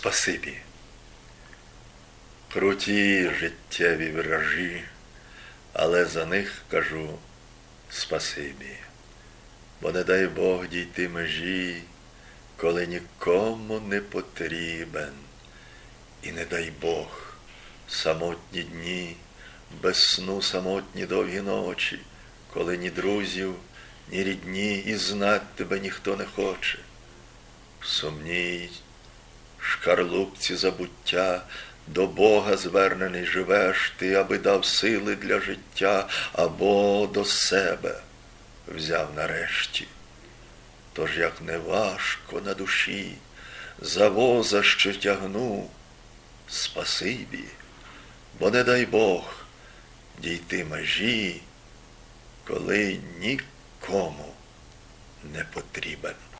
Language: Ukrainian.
спасибі. Круті життєві виражі, але за них кажу спасибі. Бо не дай Бог дійти межі, коли нікому не потрібен. І не дай Бог самотні дні, без сну самотні довгі ночі, коли ні друзів, ні рідні, і знать тебе ніхто не хоче. В сумній шкарлупці забуття до Бога звернений живеш ти, аби дав сили для життя, або до себе взяв нарешті. Тож як не важко на душі за воза, що тягну, спасибі, бо не дай Бог дійти межі, коли нікому не потрібен.